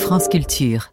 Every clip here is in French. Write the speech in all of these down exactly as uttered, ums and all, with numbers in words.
France Culture.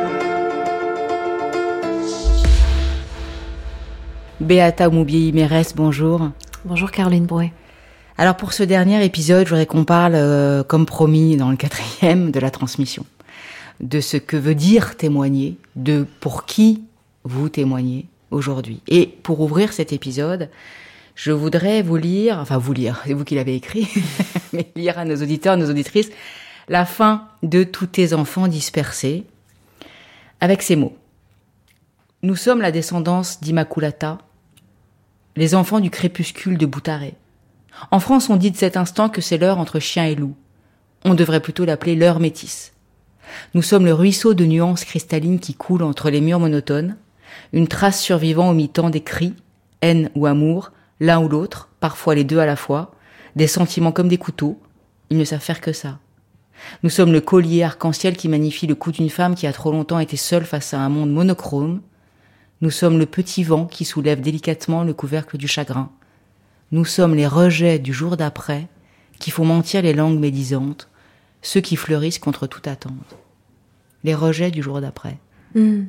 Beata Moubié-Mérès, bonjour. Bonjour Caroline Brouet. Alors pour ce dernier épisode, je voudrais qu'on parle, euh, comme promis dans le quatrième, de la transmission. De ce que veut dire témoigner, de pour qui vous témoignez aujourd'hui. Et pour ouvrir cet épisode, je voudrais vous lire, enfin vous lire, c'est vous qui l'avez écrit, mais lire à nos auditeurs, nos auditrices, la fin de Tous tes enfants dispersés, avec ces mots. Nous sommes la descendance d'Immaculata, les enfants du crépuscule de Boutaré. En France, on dit de cet instant que c'est l'heure entre chien et loup. On devrait plutôt l'appeler l'heure métisse. Nous sommes le ruisseau de nuances cristallines qui coule entre les murs monotones, une trace survivant au mi-temps des cris, haine ou amour, l'un ou l'autre, parfois les deux à la fois, des sentiments comme des couteaux, ils ne savent faire que ça. Nous sommes le collier arc-en-ciel qui magnifie le cou d'une femme qui a trop longtemps été seule face à un monde monochrome. Nous sommes le petit vent qui soulève délicatement le couvercle du chagrin. Nous sommes les rejets du jour d'après qui font mentir les langues médisantes, ceux qui fleurissent contre toute attente. Les rejets du jour d'après. Mmh.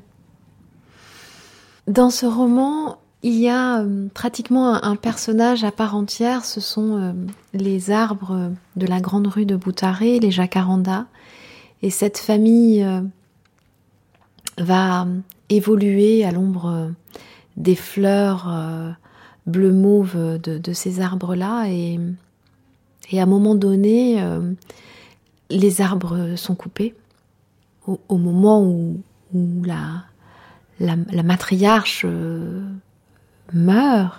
Dans ce roman, il y a euh, pratiquement un, un personnage à part entière. Ce sont euh, les arbres de la grande rue de Boutaré, les jacarandas. Et cette famille euh, va évoluer à l'ombre euh, des fleurs euh, bleu-mauve de, de ces arbres-là. Et, et à un moment donné, euh, les arbres sont coupés. Au, au moment où, où la, la, la matriarche euh, meurt.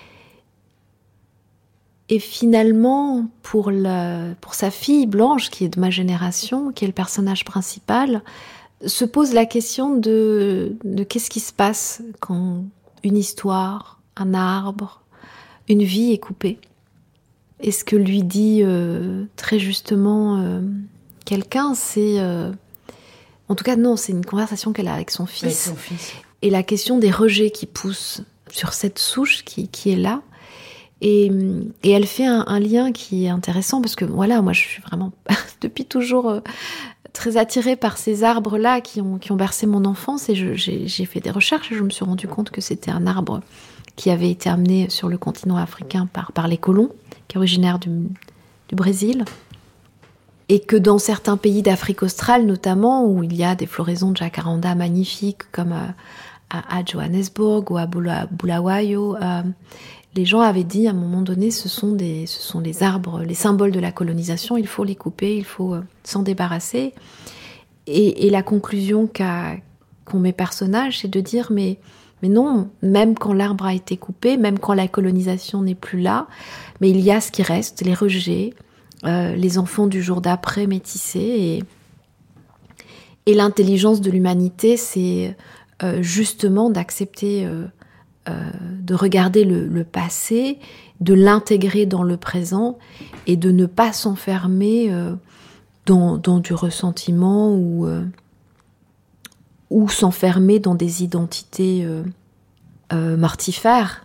Et finalement, pour, la, pour sa fille Blanche, qui est de ma génération, qui est le personnage principal, se pose la question de, de qu'est-ce qui se passe quand une histoire, un arbre, une vie est coupée. Et ce que lui dit euh, très justement euh, quelqu'un, c'est... Euh, en tout cas, non, c'est une conversation qu'elle a avec son fils. Avec son fils. Et la question des rejets qui poussent sur cette souche qui, qui est là. Et, et elle fait un, un lien qui est intéressant parce que, voilà, moi, je suis vraiment depuis toujours euh, très attirée par ces arbres-là qui ont, qui ont bercé mon enfance. Et je, j'ai, j'ai fait des recherches et je me suis rendu compte que c'était un arbre qui avait été amené sur le continent africain par, par les colons, qui est originaire du, du Brésil. Et que dans certains pays d'Afrique australe, notamment, où il y a des floraisons de jacaranda magnifiques, comme à, à, à Johannesburg ou à Bula, Bulawayo, euh, les gens avaient dit à un moment donné, ce sont, des, ce sont les arbres, les symboles de la colonisation, il faut les couper, il faut euh, s'en débarrasser. Et, et la conclusion qu'a, qu'ont mes personnages, c'est de dire, mais, mais non, même quand l'arbre a été coupé, même quand la colonisation n'est plus là, mais il y a ce qui reste, les rejets, Euh, les enfants du jour d'après métissés et, et l'intelligence de l'humanité, c'est euh, justement d'accepter euh, euh, de regarder le, le passé, de l'intégrer dans le présent et de ne pas s'enfermer euh, dans, dans du ressentiment ou, euh, ou s'enfermer dans des identités euh, euh, mortifères.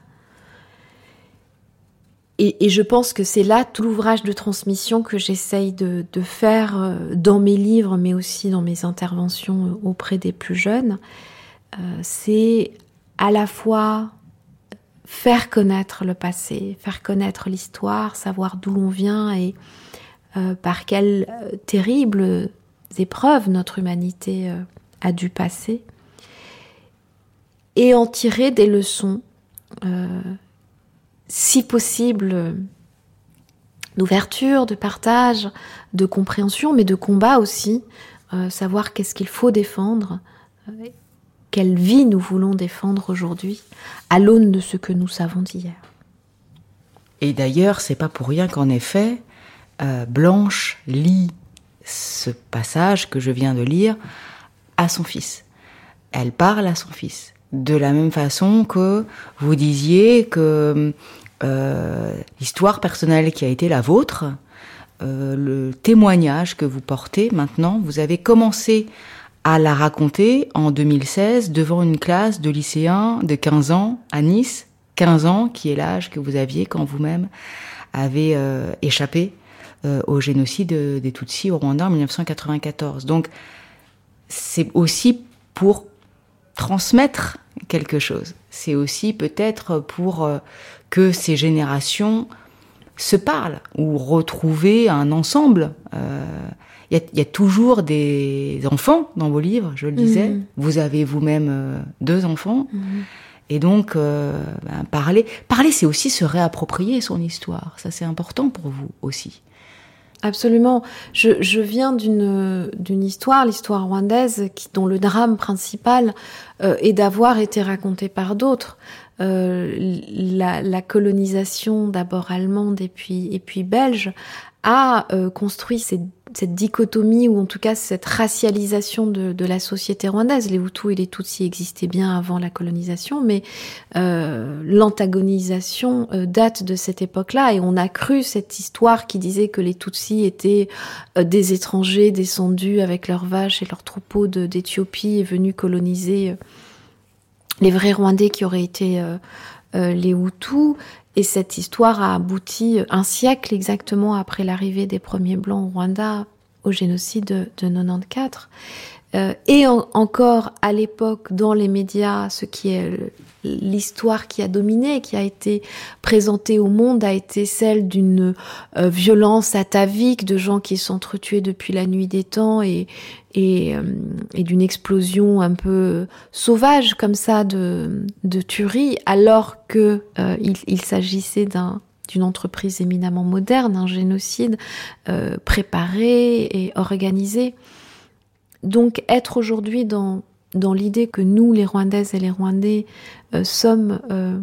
Et, et je pense que c'est là tout l'ouvrage de transmission que j'essaye de, de faire dans mes livres, mais aussi dans mes interventions auprès des plus jeunes. Euh, c'est à la fois faire connaître le passé, faire connaître l'histoire, savoir d'où l'on vient et euh, par quelles euh, terribles épreuves notre humanité euh, a dû passer, et en tirer des leçons. Euh, si possible, d'ouverture, de partage, de compréhension, mais de combat aussi, euh, savoir qu'est-ce qu'il faut défendre, euh, quelle vie nous voulons défendre aujourd'hui, à l'aune de ce que nous savons d'hier. Et d'ailleurs, c'est pas pour rien qu'en effet, euh, Blanche lit ce passage que je viens de lire à son fils. Elle parle à son fils. De la même façon que vous disiez que euh, l'histoire personnelle qui a été la vôtre, euh, le témoignage que vous portez maintenant, vous avez commencé à la raconter en deux mille seize devant une classe de lycéens de quinze ans à Nice, quinze ans qui est l'âge que vous aviez quand vous-même avez euh, échappé euh, au génocide des Tutsis au Rwanda en dix-neuf cent quatre-vingt-quatorze. Donc c'est aussi pour transmettre quelque chose. C'est aussi peut-être pour euh, que ces générations se parlent ou retrouver un ensemble. Il euh, y, y a toujours des enfants dans vos livres, je le disais. Mmh. Vous avez vous-même euh, deux enfants. Mmh. Et donc, euh, ben, parler, parler, c'est aussi se réapproprier son histoire. Ça, c'est important pour vous aussi. Absolument. Je, je viens d'une, d'une histoire, l'histoire rwandaise, qui, dont le drame principal euh, est d'avoir été raconté par d'autres. Euh, la, la colonisation, d'abord allemande et puis, et puis belge, a euh, construit cette, cette dichotomie, ou en tout cas cette racialisation de, de la société rwandaise. Les Hutus et les Tutsis existaient bien avant la colonisation, mais euh, l'antagonisation euh, date de cette époque-là, et on a cru cette histoire qui disait que les Tutsis étaient euh, des étrangers descendus avec leurs vaches et leurs troupeaux de, d'Éthiopie et venus coloniser euh, les vrais Rwandais qui auraient été euh, euh, les Hutus. Et cette histoire a abouti un siècle exactement après l'arrivée des premiers Blancs au Rwanda au génocide de, de quatre-vingt-quatorze. Euh, et en, encore à l'époque, dans les médias, ce qui est l'histoire qui a dominé, qui a été présentée au monde, a été celle d'une euh, violence atavique, de gens qui s'entretuaient depuis la nuit des temps, et, et, euh, et d'une explosion un peu sauvage comme ça de, de tuerie, alors que euh, il, il s'agissait d'un d'une entreprise éminemment moderne, un génocide euh, préparé et organisé. Donc être aujourd'hui dans, dans l'idée que nous, les Rwandaises et les Rwandais, euh, sommes euh,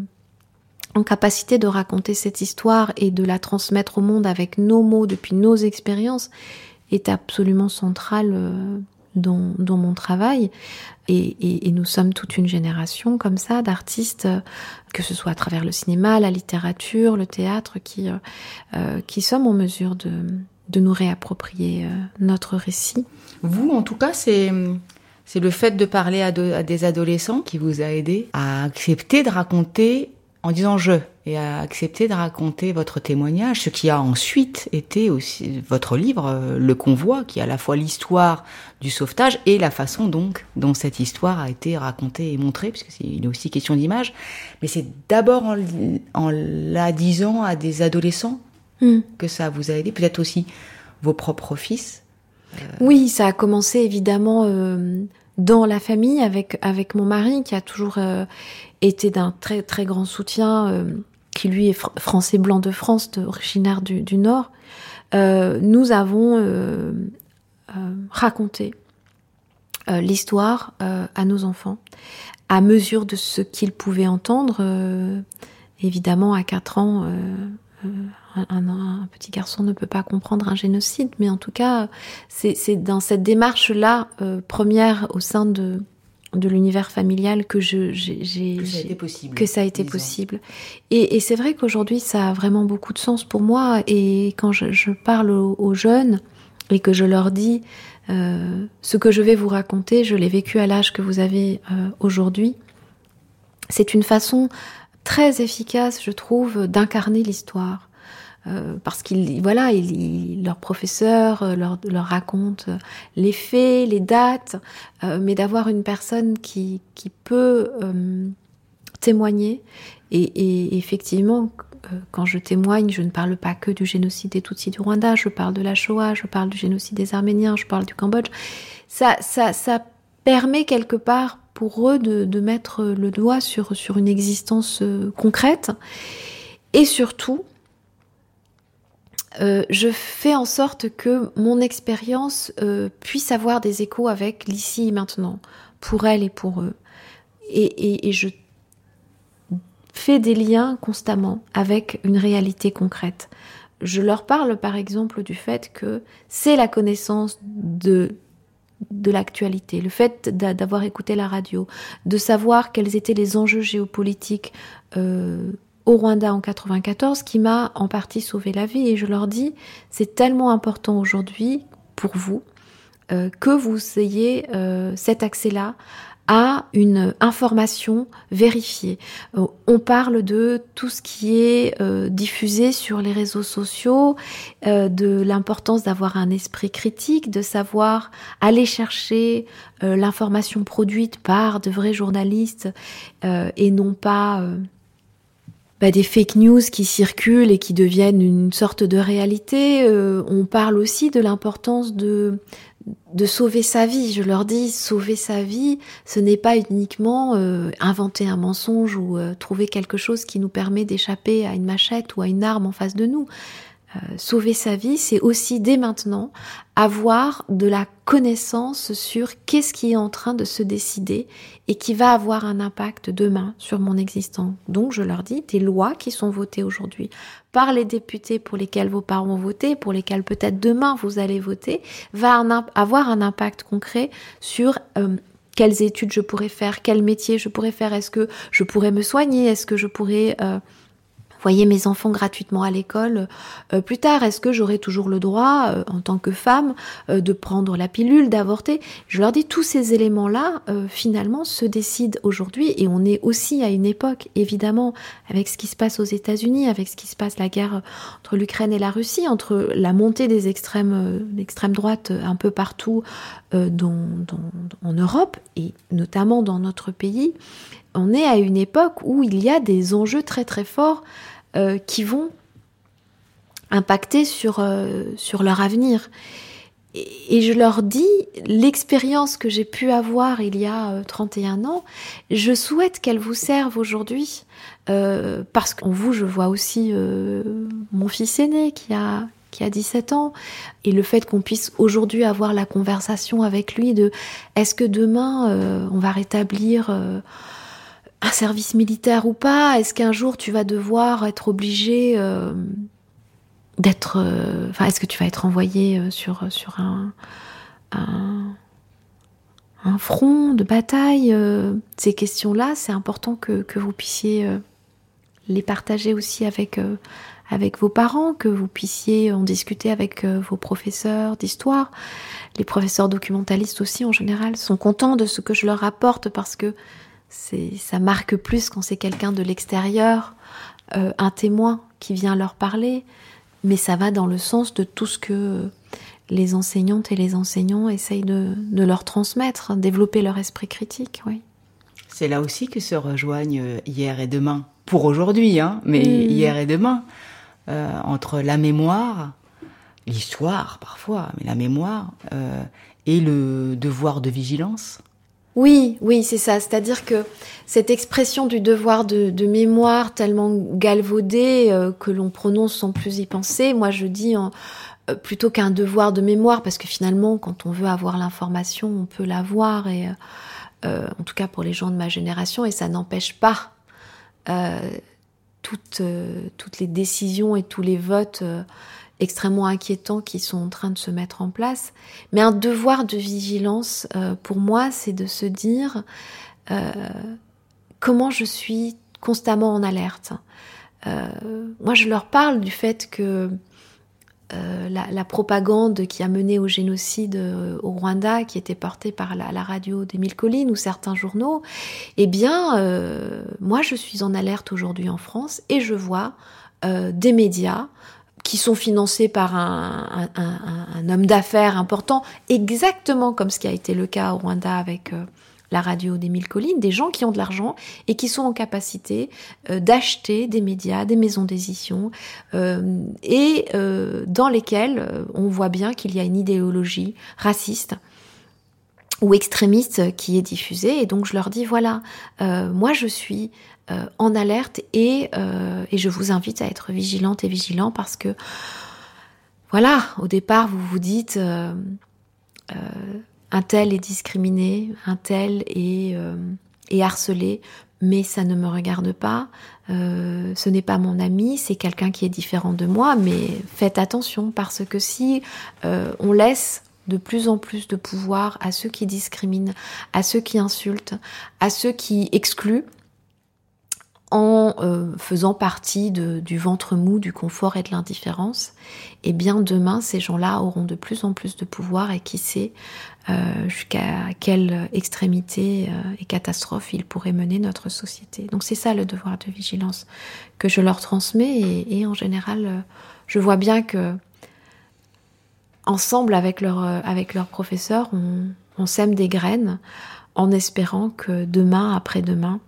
en capacité de raconter cette histoire et de la transmettre au monde avec nos mots, depuis nos expériences, est absolument central euh, dans, dans mon travail. Et, et, et nous sommes toute une génération comme ça d'artistes, euh, que ce soit à travers le cinéma, la littérature, le théâtre, qui, euh, qui sommes en mesure de... de nous réapproprier euh, notre récit. Vous, en tout cas, c'est, c'est le fait de parler à, de, à des adolescents qui vous a aidé à accepter de raconter, en disant « je », et à accepter de raconter votre témoignage, ce qui a ensuite été aussi votre livre, Le Convoi, qui est à la fois l'histoire du sauvetage et la façon donc dont cette histoire a été racontée et montrée, puisqu'il est aussi question d'image. Mais c'est d'abord en, en la disant à des adolescents Mmh. que ça vous a aidé, peut-être aussi vos propres fils. Euh... Oui, ça a commencé évidemment euh, dans la famille avec avec mon mari, qui a toujours euh, été d'un très très grand soutien, euh, qui lui est fr- français blanc de France, de, originaire du, du Nord. Euh, nous avons euh, euh, raconté euh, l'histoire euh, à nos enfants à mesure de ce qu'ils pouvaient entendre. Euh, évidemment, à quatre ans. Euh, euh, Un, un, un petit garçon ne peut pas comprendre un génocide, mais en tout cas, c'est, c'est dans cette démarche-là, euh, première au sein de, de l'univers familial, que, je, j'ai, j'ai, que ça a été possible. Que ça a été possible. Et, et c'est vrai qu'aujourd'hui, ça a vraiment beaucoup de sens pour moi. Et quand je, je parle aux, aux jeunes et que je leur dis euh, ce que je vais vous raconter, je l'ai vécu à l'âge que vous avez euh, aujourd'hui, c'est une façon très efficace, je trouve, d'incarner l'histoire. Euh, parce qu'ils, voilà, ils, ils, leur professeur euh, leur, leur raconte les faits, les dates, euh, mais d'avoir une personne qui, qui peut euh, témoigner. Et, et effectivement, euh, quand je témoigne, je ne parle pas que du génocide des Tutsis du Rwanda, je parle de la Shoah, je parle du génocide des Arméniens, je parle du Cambodge. Ça, ça, ça permet quelque part pour eux de, de mettre le doigt sur, sur une existence euh, concrète. Et surtout, euh, je fais en sorte que mon expérience euh, puisse avoir des échos avec l'ici et maintenant, pour elles et pour eux. Et, et, et je fais des liens constamment avec une réalité concrète. Je leur parle par exemple du fait que c'est la connaissance de de l'actualité, le fait d'avoir écouté la radio, de savoir quels étaient les enjeux géopolitiques euh, au Rwanda en quatre-vingt-quatorze, qui m'a en partie sauvé la vie. Et je leur dis, c'est tellement important aujourd'hui pour vous euh, que vous ayez euh, cet accès-là à une information vérifiée. Euh, on parle de tout ce qui est euh, diffusé sur les réseaux sociaux, euh, de l'importance d'avoir un esprit critique, de savoir aller chercher euh, l'information produite par de vrais journalistes euh, et non pas euh, bah, des fake news qui circulent et qui deviennent une sorte de réalité. Euh, on parle aussi de l'importance de de sauver sa vie. Je leur dis, sauver sa vie, ce n'est pas uniquement euh, inventer un mensonge ou euh, trouver quelque chose qui nous permet d'échapper à une machette ou à une arme en face de nous. Euh, sauver sa vie, c'est aussi dès maintenant avoir de la connaissance sur qu'est-ce qui est en train de se décider et qui va avoir un impact demain sur mon existence. Donc je leur dis, des lois qui sont votées aujourd'hui par les députés pour lesquels vos parents ont voté, pour lesquels peut-être demain vous allez voter, va un, avoir un impact concret sur euh, quelles études je pourrais faire, quel métier je pourrais faire, est-ce que je pourrais me soigner, est-ce que je pourrais euh, envoyer mes enfants gratuitement à l'école euh, plus tard, est-ce que j'aurai toujours le droit, euh, en tant que femme, euh, de prendre la pilule, d'avorter? Je leur dis, tous ces éléments-là, euh, finalement, se décident aujourd'hui, et on est aussi à une époque, évidemment, avec ce qui se passe aux États-Unis, avec ce qui se passe, la guerre entre l'Ukraine et la Russie, entre la montée des extrêmes, euh, l'extrême droite un peu partout euh, dans, dans, en Europe, et notamment dans notre pays. On est à une époque où il y a des enjeux très très forts euh, qui vont impacter sur, euh, sur leur avenir. Et, et je leur dis, l'expérience que j'ai pu avoir il y a euh, trente et un ans, je souhaite qu'elle vous serve aujourd'hui. Euh, parce qu'en vous, je vois aussi euh, mon fils aîné qui a... qui a dix-sept ans, et le fait qu'on puisse aujourd'hui avoir la conversation avec lui de est-ce que demain euh, on va rétablir euh, un service militaire ou pas, est-ce qu'un jour tu vas devoir être obligé euh, d'être, euh, enfin est-ce que tu vas être envoyé euh, sur, sur un, un, un front de bataille, euh, ces questions-là, c'est important que, que vous puissiez euh, les partager aussi avec euh, avec vos parents, que vous puissiez en discuter avec euh, vos professeurs d'histoire. Les professeurs documentalistes aussi, en général, sont contents de ce que je leur apporte parce que c'est, ça marque plus quand c'est quelqu'un de l'extérieur, euh, un témoin qui vient leur parler, mais ça va dans le sens de tout ce que les enseignantes et les enseignants essayent de, de leur transmettre, développer leur esprit critique, oui. C'est là aussi que se rejoignent hier et demain, pour aujourd'hui, hein, mais mmh. hier et demain. Euh, entre la mémoire, l'histoire parfois, mais la mémoire, euh, et le devoir de vigilance. Oui, oui, c'est ça. C'est-à-dire que cette expression du devoir de, de mémoire tellement galvaudée euh, que l'on prononce sans plus y penser, moi je dis en, euh, plutôt qu'un devoir de mémoire, parce que finalement, quand on veut avoir l'information, on peut l'avoir, et euh, euh, en tout cas pour les gens de ma génération, et ça n'empêche pas euh, Toutes, euh, toutes les décisions et tous les votes euh, extrêmement inquiétants qui sont en train de se mettre en place. Mais un devoir de vigilance, euh, pour moi, c'est de se dire euh, comment je suis constamment en alerte. Euh, moi, je leur parle du fait que Euh, la, la propagande qui a mené au génocide euh, au Rwanda, qui était portée par la, la radio d'Émile Colline ou certains journaux, eh bien, euh, moi je suis en alerte aujourd'hui en France et je vois euh, des médias qui sont financés par un, un, un, un homme d'affaires important, exactement comme ce qui a été le cas au Rwanda avec euh, la radio d'Émile Colline, des gens qui ont de l'argent et qui sont en capacité euh, d'acheter des médias, des maisons d'édition, euh, et euh, dans lesquels euh, on voit bien qu'il y a une idéologie raciste ou extrémiste qui est diffusée. Et donc je leur dis, voilà, euh, moi je suis euh, en alerte et, euh, et je vous invite à être vigilante et vigilant parce que, voilà, au départ vous vous dites... Euh, euh, un tel est discriminé, un tel est, euh, est harcelé, mais ça ne me regarde pas, euh, ce n'est pas mon ami, c'est quelqu'un qui est différent de moi, mais faites attention, parce que si euh, on laisse de plus en plus de pouvoir à ceux qui discriminent, à ceux qui insultent, à ceux qui excluent, en euh, faisant partie de, du ventre mou, du confort et de l'indifférence, eh bien demain, ces gens-là auront de plus en plus de pouvoir et qui sait euh, jusqu'à quelle extrémité euh, et catastrophe ils pourraient mener notre société. Donc c'est ça le devoir de vigilance que je leur transmets et, et en général, euh, je vois bien que ensemble avec leurs euh, avec leurs professeurs, on, on sème des graines en espérant que demain, après-demain,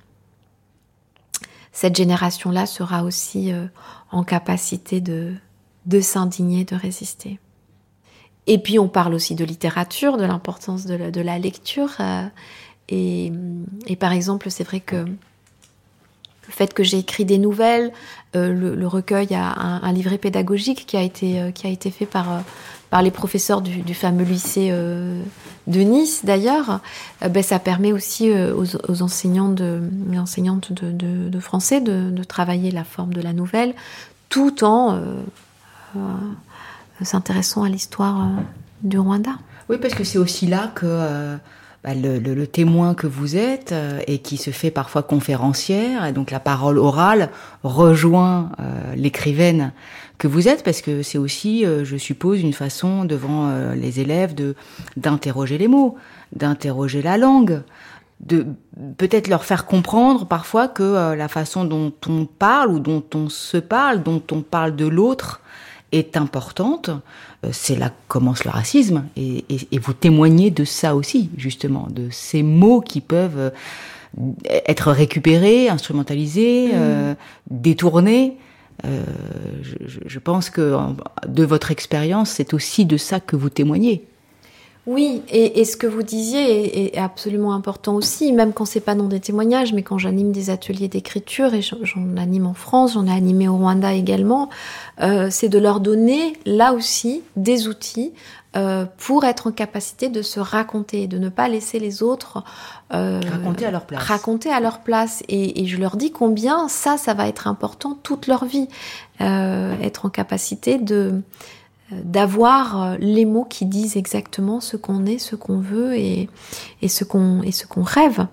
cette génération-là sera aussi euh, en capacité de, de s'indigner, de résister. Et puis on parle aussi de littérature, de l'importance de la, de la lecture. Euh, et, et par exemple, c'est vrai que le fait que j'ai écrit des nouvelles, euh, le, le recueil a un, un livret pédagogique qui a été, euh, qui a été fait par... Euh, par les professeurs du, du fameux lycée euh, de Nice d'ailleurs, euh, ben, ça permet aussi euh, aux, aux enseignants de, enseignantes de, de, de français de, de travailler la forme de la nouvelle, tout en euh, euh, s'intéressant à l'histoire euh, du Rwanda. Oui, parce que c'est aussi là que euh, bah, le, le, le témoin que vous êtes euh, et qui se fait parfois conférencière, et donc la parole orale rejoint euh, l'écrivaine que vous êtes, parce que c'est aussi, euh, je suppose, une façon devant euh, les élèves de d'interroger les mots, d'interroger la langue, de peut-être leur faire comprendre parfois que euh, la façon dont on parle ou dont on se parle, dont on parle de l'autre est importante. Euh, c'est là que commence le racisme, et, et, et vous témoignez de ça aussi, justement, de ces mots qui peuvent euh, être récupérés, instrumentalisés, mmh. euh, détournés. Euh, je, je pense que de votre expérience, c'est aussi de ça que vous témoignez. Oui, et, et ce que vous disiez est, est absolument important aussi, même quand c'est pas dans des témoignages, mais quand j'anime des ateliers d'écriture, et j'en, j'en anime en France, j'en ai animé au Rwanda également, euh, c'est de leur donner, là aussi, des outils euh, pour être en capacité de se raconter, de ne pas laisser les autres euh, raconter à leur place. Raconter à leur place. Et, et je leur dis combien ça, ça va être important toute leur vie, euh, être en capacité de d'avoir les mots qui disent exactement ce qu'on est, ce qu'on veut et, et, ce qu'on, et ce qu'on rêve.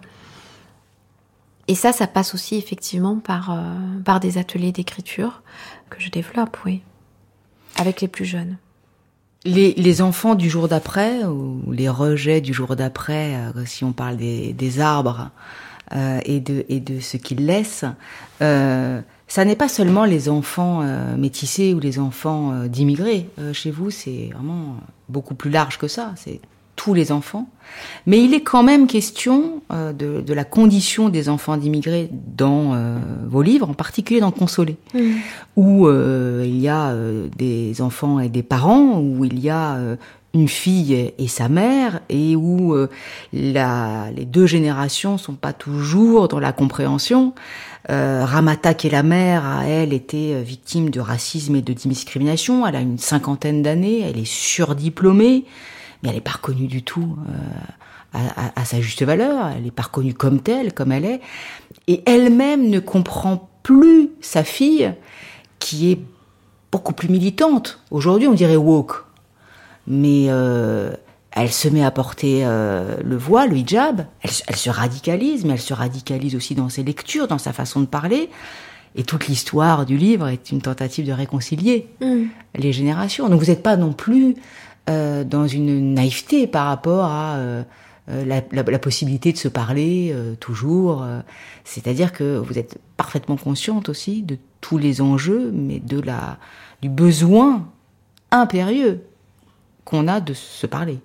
Et ça, ça passe aussi effectivement par, euh, par des ateliers d'écriture que je développe, oui, avec les plus jeunes. Les, les enfants du jour d'après, ou les rejets du jour d'après, euh, si on parle des, des arbres euh, et, de, et de ce qu'ils laissent, euh, ça n'est pas seulement les enfants euh, métissés ou les enfants euh, d'immigrés. Euh, chez vous, c'est vraiment beaucoup plus large que ça. C'est tous les enfants. Mais il est quand même question euh, de, de la condition des enfants d'immigrés dans euh, vos livres, en particulier dans Consoler, mmh. où euh, il y a euh, des enfants et des parents, où il y a euh, une fille et sa mère, et où euh, la, les deux générations sont pas toujours dans la compréhension. Euh, Ramata, qui est la mère, a, elle, été victime de racisme et de discrimination. Elle a une cinquantaine d'années, elle est surdiplômée, mais elle n'est pas reconnue du tout euh, à, à, à sa juste valeur. Elle n'est pas reconnue comme telle, comme elle est. Et elle-même ne comprend plus sa fille, qui est beaucoup plus militante. Aujourd'hui, on dirait woke. Mais euh, elle se met à porter euh, le voile, le hijab, elle, elle se radicalise, mais elle se radicalise aussi dans ses lectures, dans sa façon de parler. Et toute l'histoire du livre est une tentative de réconcilier mmh. les générations. Donc vous n'êtes pas non plus euh, dans une naïveté par rapport à euh, la, la, la possibilité de se parler euh, toujours. Euh, c'est-à-dire que vous êtes parfaitement consciente aussi de tous les enjeux, mais de la, du besoin impérieux qu'on a de se parler.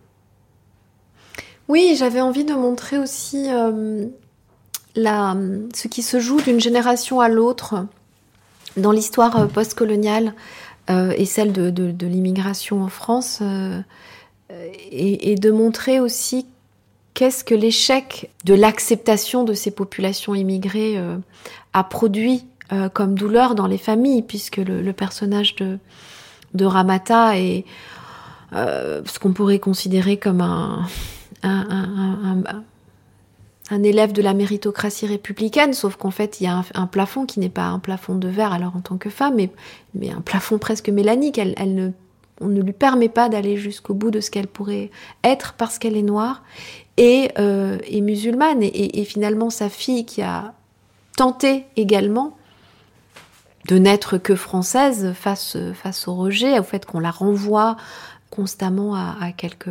Oui, j'avais envie de montrer aussi euh, la, ce qui se joue d'une génération à l'autre dans l'histoire post-coloniale euh, et celle de, de, de l'immigration en France, euh, et, et de montrer aussi qu'est-ce que l'échec de l'acceptation de ces populations immigrées euh, a produit euh, comme douleur dans les familles, puisque le, le personnage de, de Ramata est euh, ce qu'on pourrait considérer comme un... Un, un, un, un élève de la méritocratie républicaine, sauf qu'en fait, il y a un, un plafond qui n'est pas un plafond de verre, alors en tant que femme, mais, mais un plafond presque mélanique. Elle, elle ne, on ne lui permet pas d'aller jusqu'au bout de ce qu'elle pourrait être parce qu'elle est noire et, euh, et musulmane. Et, et finalement, sa fille qui a tenter également de n'être que française face, face au rejet, au fait qu'on la renvoie constamment à, à, quelque,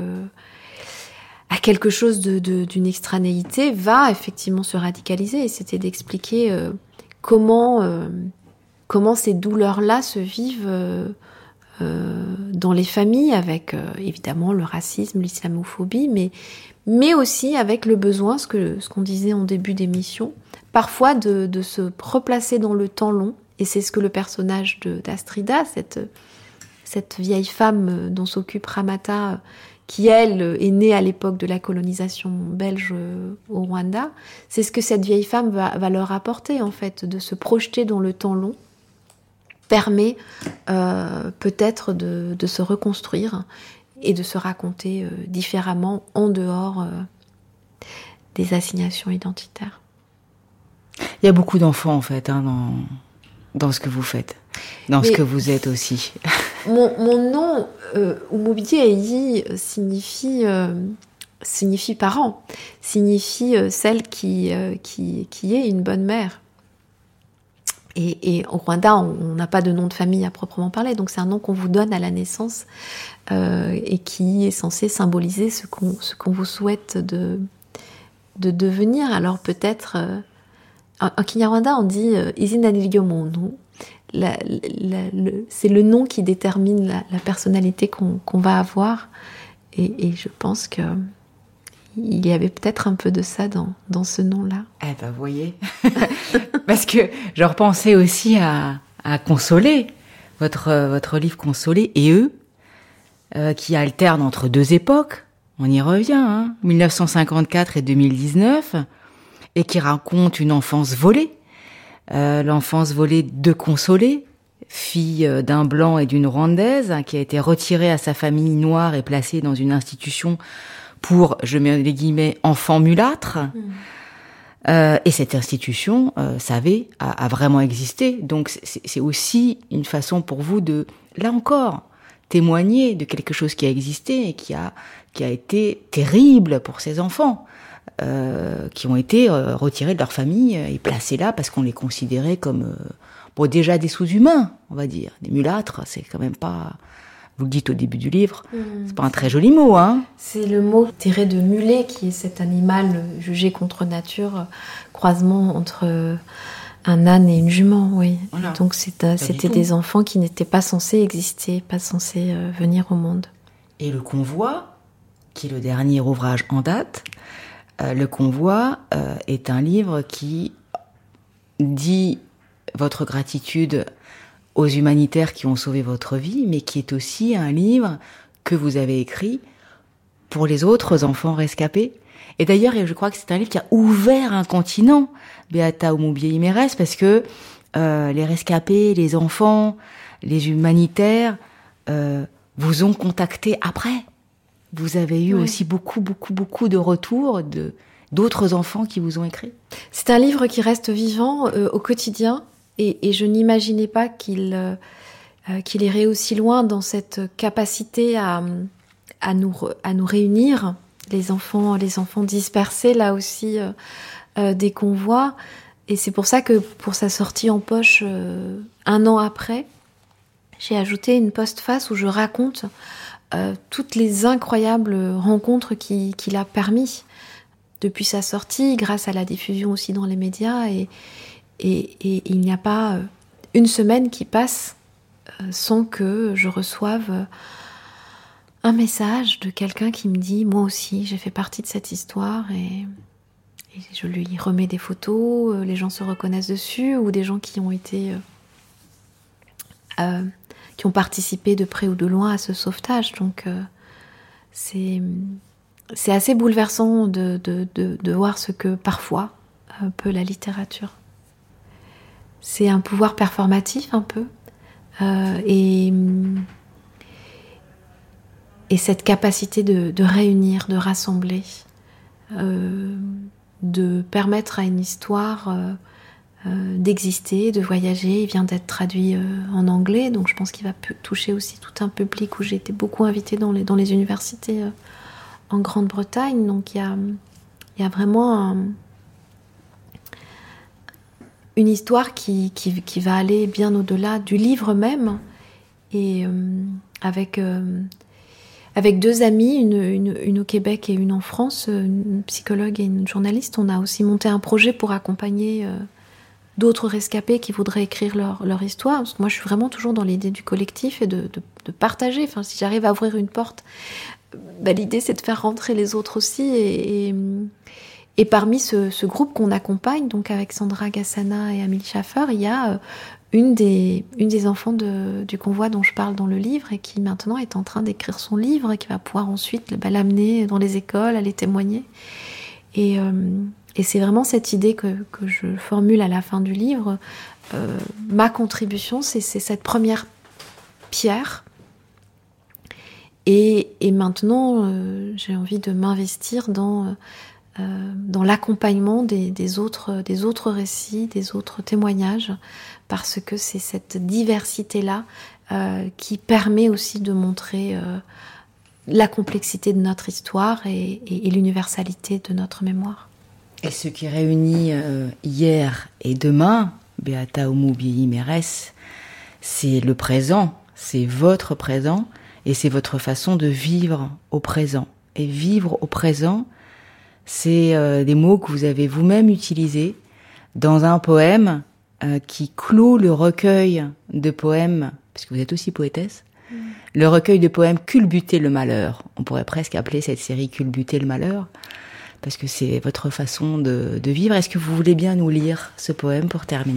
à quelque chose de, de, d'une extranéité, va effectivement se radicaliser. Et c'était d'expliquer euh, comment, euh, comment ces douleurs-là se vivent euh, euh, dans les familles, avec euh, évidemment le racisme, l'islamophobie, mais, mais aussi avec le besoin, ce, que, ce qu'on disait en début d'émission, parfois de, de se replacer dans le temps long. Et c'est ce que le personnage de, d'Astrida, cette, cette vieille femme dont s'occupe Ramata, qui, elle, est née à l'époque de la colonisation belge au Rwanda, c'est ce que cette vieille femme va, va leur apporter, en fait, de se projeter dans le temps long, permet euh, peut-être de, de se reconstruire et de se raconter euh, différemment en dehors euh, des assignations identitaires. Il y a beaucoup d'enfants, en fait, hein, dans... dans ce que vous faites, dans Mais ce que vous êtes aussi. Mon, mon nom, euh, Umubye Eyi, signifie, euh, signifie parent, signifie euh, celle qui, euh, qui, qui est une bonne mère. Et, et au Rwanda, on n'a pas de nom de famille à proprement parler, donc c'est un nom qu'on vous donne à la naissance euh, et qui est censé symboliser ce qu'on, ce qu'on vous souhaite de, de devenir. Alors peut-être... Euh, En Kinyarwanda, on dit euh, izina niryo muntu. La, la, le, c'est le nom qui détermine la, la personnalité qu'on, qu'on va avoir. Et, et je pense que il y avait peut-être un peu de ça dans, dans ce nom-là. Eh ben, vous voyez. Parce que je repensais aussi à, à Consoler, votre, votre livre Consoler, et eux, euh, qui alternent entre deux époques. On y revient, hein, dix-neuf cent cinquante-quatre et deux mille dix-neuf. Et qui raconte une enfance volée, euh, l'enfance volée de Consolée, fille d'un blanc et d'une rwandaise, hein, qui a été retirée à sa famille noire et placée dans une institution pour, je mets les guillemets, enfants mulâtres. Mmh. Euh, et cette institution, euh, savez, a, a vraiment existé. Donc c'est, c'est aussi une façon pour vous de, là encore, témoigner de quelque chose qui a existé et qui a, qui a été terrible pour ces enfants. Euh, qui ont été euh, retirés de leur famille et placés là parce qu'on les considérait comme euh, bon, déjà des sous-humains, on va dire. Des mulâtres, c'est quand même pas... Vous le dites au début du livre, mmh. c'est pas un très joli mot, hein. C'est le mot tiré de mulet, qui est cet animal jugé contre nature, croisement entre un âne et une jument, oui. Voilà. Donc c'est, euh, c'était des enfants qui n'étaient pas censés exister, pas censés euh, venir au monde. Et Le Convoi, qui est le dernier ouvrage en date, Euh, Le Convoi euh, est un livre qui dit votre gratitude aux humanitaires qui ont sauvé votre vie, mais qui est aussi un livre que vous avez écrit pour les autres enfants rescapés. Et d'ailleurs, je crois que c'est un livre qui a ouvert un continent, Beata Umubye Imerese, parce que euh, les rescapés, les enfants, les humanitaires euh, vous ont contacté après. Vous avez eu ouais. aussi beaucoup, beaucoup, beaucoup de retours de, d'autres enfants qui vous ont écrit. C'est un livre qui reste vivant euh, au quotidien et, et je n'imaginais pas qu'il, euh, qu'il irait aussi loin dans cette capacité à, à, nous, à nous réunir, les enfants, les enfants dispersés là aussi euh, euh, des convois. Et c'est pour ça que pour sa sortie en poche euh, un an après, j'ai ajouté une postface où je raconte Euh, toutes les incroyables rencontres qui, qu'il a permis depuis sa sortie, grâce à la diffusion aussi dans les médias. Et, et, et il n'y a pas une semaine qui passe euh, sans que je reçoive un message de quelqu'un qui me dit « Moi aussi, j'ai fait partie de cette histoire » et, et je lui remets des photos, les gens se reconnaissent dessus, ou des gens qui ont été... Euh, euh, qui ont participé de près ou de loin à ce sauvetage. Donc euh, c'est, c'est assez bouleversant de, de, de, de voir ce que parfois euh, peut la littérature. C'est un pouvoir performatif un peu. Euh, et, et cette capacité de, de réunir, de rassembler, euh, de permettre à une histoire... Euh, Euh, d'exister, de voyager. Il vient d'être traduit euh, en anglais, donc je pense qu'il va p- toucher aussi tout un public où j'ai été beaucoup invitée dans les, dans les universités euh, en Grande-Bretagne. Donc il y a, il y a vraiment un, une histoire qui, qui, qui va aller bien au-delà du livre même. Et euh, avec, euh, avec deux amies, une, une, une au Québec et une en France, une psychologue et une journaliste, on a aussi monté un projet pour accompagner euh, d'autres rescapés qui voudraient écrire leur, leur histoire. Parce que moi, je suis vraiment toujours dans l'idée du collectif et de, de, de partager. Enfin, si j'arrive à ouvrir une porte, bah, l'idée, c'est de faire rentrer les autres aussi. Et, et, et parmi ce, ce groupe qu'on accompagne, donc avec Sandra Gassana et Amélie Schaffer, il y a... Euh, Une des, une des enfants de, du convoi dont je parle dans le livre et qui maintenant est en train d'écrire son livre et qui va pouvoir ensuite bah, l'amener dans les écoles, aller témoigner. Et, euh, et c'est vraiment cette idée que, que je formule à la fin du livre. Euh, ma contribution, c'est, c'est cette première pierre. Et, et maintenant, euh, j'ai envie de m'investir dans... Euh, dans l'accompagnement des, des, autres, des autres récits, des autres témoignages, parce que c'est cette diversité-là euh, qui permet aussi de montrer euh, la complexité de notre histoire et, et, et l'universalité de notre mémoire. Et ce qui réunit euh, hier et demain, Beata Oumou-Biéhi Mérès, c'est le présent, c'est votre présent, et c'est votre façon de vivre au présent. Et vivre au présent, c'est euh, des mots que vous avez vous-même utilisés dans un poème euh, qui clôt le recueil de poèmes, parce que vous êtes aussi poétesse, mmh. le recueil de poèmes Culbuter le malheur. On pourrait presque appeler cette série Culbuter le malheur, parce que c'est votre façon de, de vivre. Est-ce que vous voulez bien nous lire ce poème pour terminer ?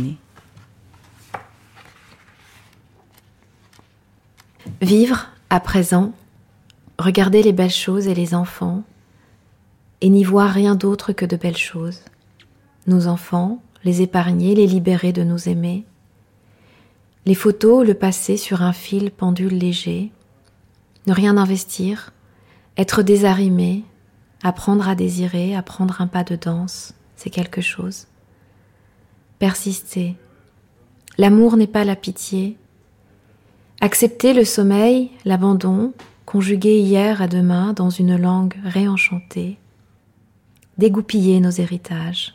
Vivre à présent, regarder les belles choses et les enfants, et n'y voir rien d'autre que de belles choses. Nos enfants, les épargner, les libérer de nous aimer. Les photos, le passé sur un fil pendule léger. Ne rien investir, être désarrimé, apprendre à désirer, apprendre un pas de danse, c'est quelque chose. Persister. L'amour n'est pas la pitié. Accepter le sommeil, l'abandon, conjugué hier à demain dans une langue réenchantée. Dégoupiller nos héritages.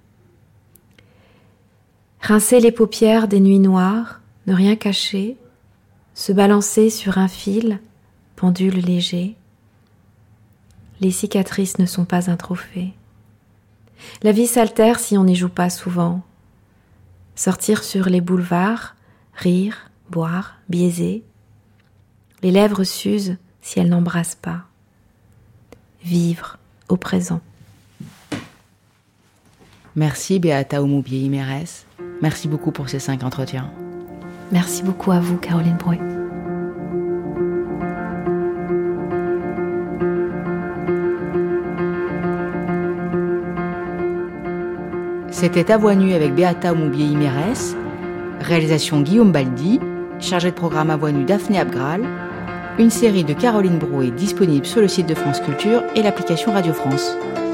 Rincer les paupières des nuits noires, ne rien cacher, se balancer sur un fil, pendule léger. Les cicatrices ne sont pas un trophée. La vie s'altère si on n'y joue pas souvent. Sortir sur les boulevards, rire, boire, biaiser. Les lèvres s'usent si elles n'embrassent pas. Vivre au présent. Merci Beata Oumou-Biéhi Mérès. Merci beaucoup pour ces cinq entretiens. Merci beaucoup à vous, Caroline Brouet. C'était À Voix nue avec Beata Oumou-Biéhi Mérès. Réalisation Guillaume Baldi. Chargé de programme À Voix nue Daphné Abgral. Une série de Caroline Brouet disponible sur le site de France Culture et l'application Radio France.